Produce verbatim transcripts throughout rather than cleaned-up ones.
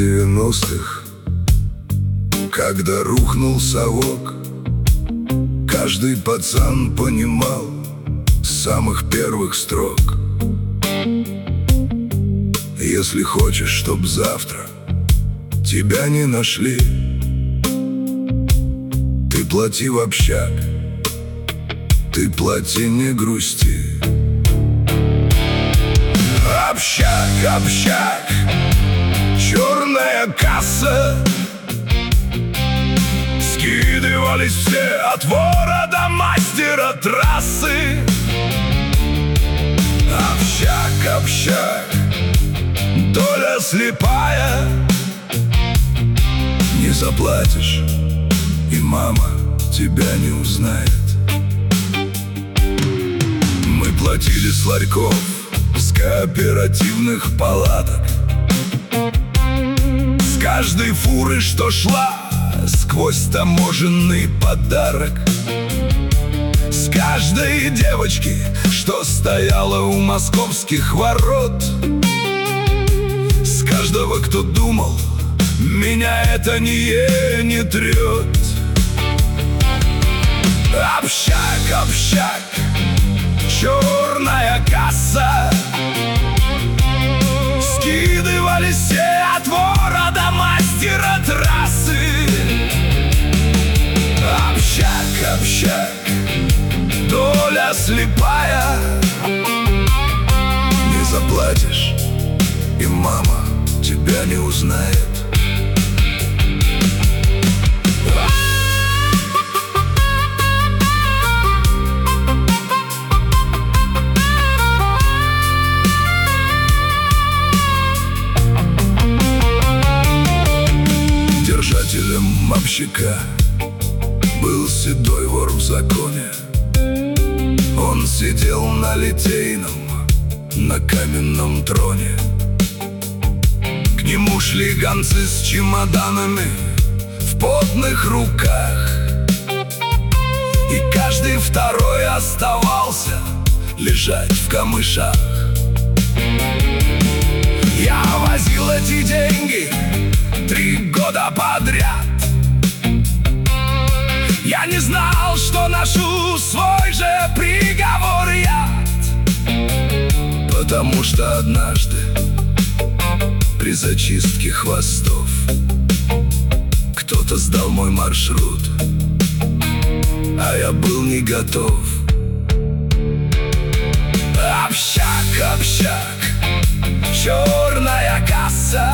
девяностых, когда рухнул совок, каждый пацан понимал с самых первых строк: если хочешь, чтоб завтра тебя не нашли, ты плати в общак, ты плати, не грусти. Общак, общак, черная касса. Скидывались все от вора до мастера трассы. Общак, общак, доля слепая. Не заплатишь, и мама тебя не узнает. Мы платили с ларьков, с кооперативных палаток, с каждой фуры, что шла сквозь таможенный подарок, с каждой девочки, что стояла у московских ворот, с каждого, кто думал, меня это не, не трет. Общак, общак, черная касса. Скидывались все от вора до мастера трассы. Общак, общак, доля слепая. Не заплатишь, и мама тебя не узнает. Держателем общака был седой вор в законе. Он сидел на Литейном, на каменном троне. К нему шли гонцы с чемоданами в потных руках, и каждый второй оставался лежать в камышах. Я возил эти деньги три года подряд. Я не знал, что ношу свой же приговор яд, потому что однажды при зачистке хвостов кто-то сдал мой маршрут, а я был не готов. Общак, общак, черная касса.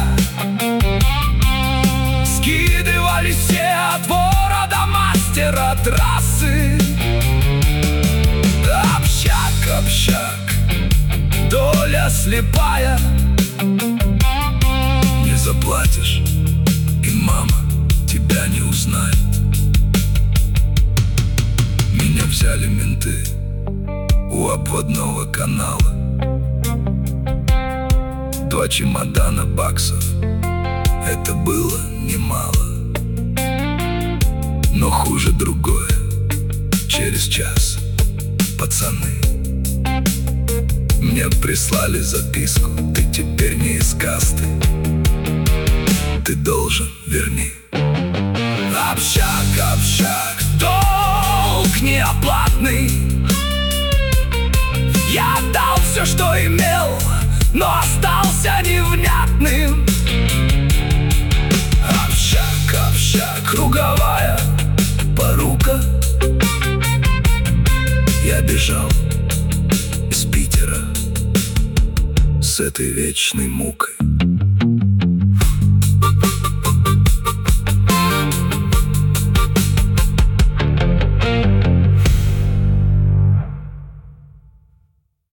Скидывались все от вора до мастера трассы. Общак, общак, доля слепая. Не заплатишь, и мама тебя не узнает. Меня взяли менты у обводного канала. Два чемодана баксов, это было немало. Но хуже другое. Через час пацаны мне прислали записку: ты теперь не из касты, ты должен верни. Общак, общак, долг неоплатный. Я отдал все, что имел, но остался невнятным. Общак, общак, круговая порука. Я бежал из Питера с этой вечной мукой.